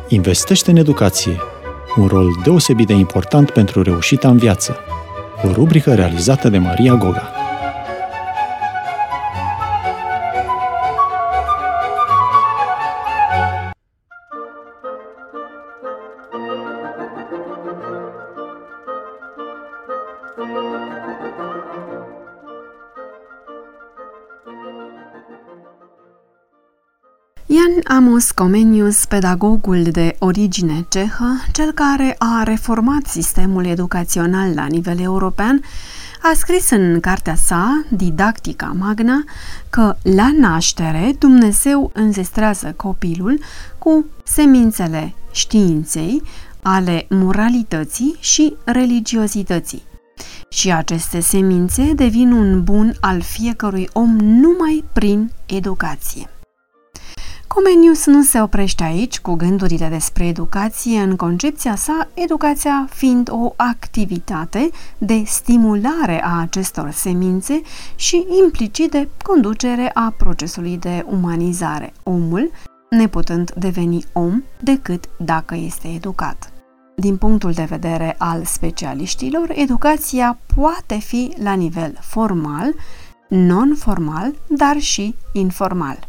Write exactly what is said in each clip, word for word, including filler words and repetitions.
Investește în educație. Un rol deosebit de important pentru reușita în viață. O rubrică realizată de Maria Goga. Jan Amos Comenius, pedagogul de origine cehă, cel care a reformat sistemul educațional la nivel european, a scris în cartea sa, Didactica Magna, că la naștere Dumnezeu înzestrează copilul cu semințele științei, ale moralității și religiozității. Și aceste semințe devin un bun al fiecărui om numai prin educație. Comenius nu se oprește aici cu gândurile despre educație în concepția sa, educația fiind o activitate de stimulare a acestor semințe și implicit de conducere a procesului de umanizare, omul neputând deveni om decât dacă este educat. Din punctul de vedere al specialiștilor, educația poate fi la nivel formal, non-formal, dar și informal.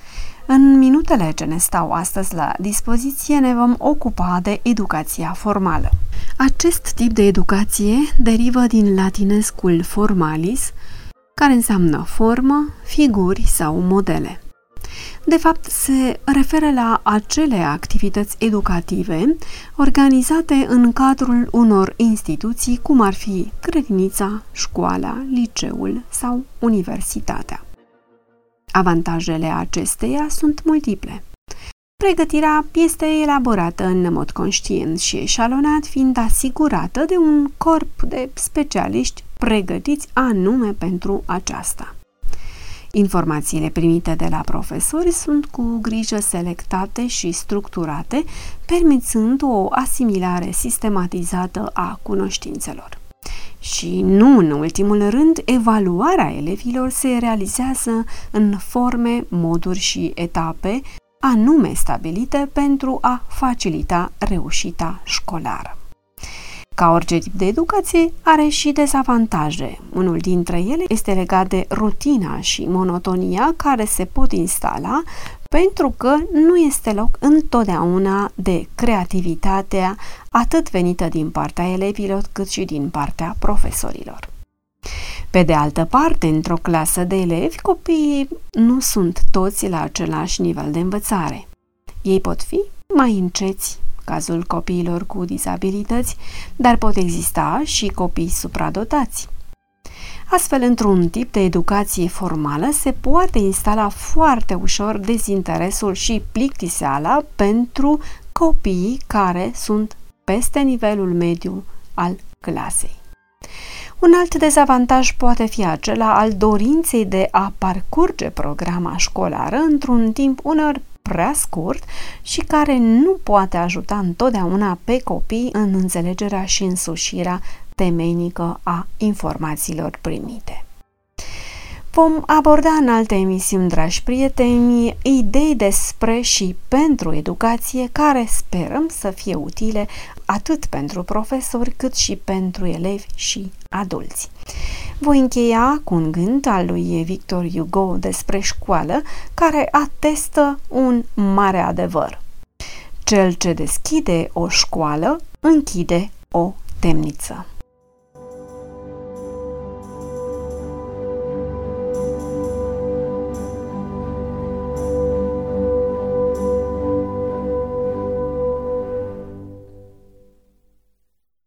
În minutele ce ne stau astăzi la dispoziție ne vom ocupa de educația formală. Acest tip de educație derivă din latinescul formalis, care înseamnă formă, figuri sau modele. De fapt, se referă la acele activități educative organizate în cadrul unor instituții, cum ar fi grădinița, școala, liceul sau universitatea. Avantajele acesteia sunt multiple. Pregătirea este elaborată în mod conștient și eșalonat, fiind asigurată de un corp de specialiști pregătiți anume pentru aceasta. Informațiile primite de la profesori sunt cu grijă selectate și structurate, permițând o asimilare sistematizată a cunoștințelor. Și nu în ultimul rând, evaluarea elevilor se realizează în forme, moduri și etape anume stabilite pentru a facilita reușita școlară. Ca orice tip de educație, are și dezavantaje. Unul dintre ele este legat de rutina și monotonia care se pot instala pentru că nu este loc întotdeauna de creativitatea atât venită din partea elevilor cât și din partea profesorilor. Pe de altă parte, într-o clasă de elevi, copiii nu sunt toți la același nivel de învățare. Ei pot fi mai înceți, cazul copiilor cu dizabilități, dar pot exista și copii supradotați. Astfel, într-un tip de educație formală se poate instala foarte ușor dezinteresul și plictiseala pentru copiii care sunt peste nivelul mediu al clasei. Un alt dezavantaj poate fi acela al dorinței de a parcurge programa școlară într-un timp uneori prea scurt și care nu poate ajuta întotdeauna pe copii în înțelegerea și însușirea temeinică a informațiilor primite. Vom aborda în alte emisiuni, dragi prieteni, idei despre și pentru educație care sperăm să fie utile atât pentru profesori cât și pentru elevi și adulți. Voi încheia cu un gând al lui Victor Hugo despre școală care atestă un mare adevăr. Cel ce deschide o școală închide o temniță.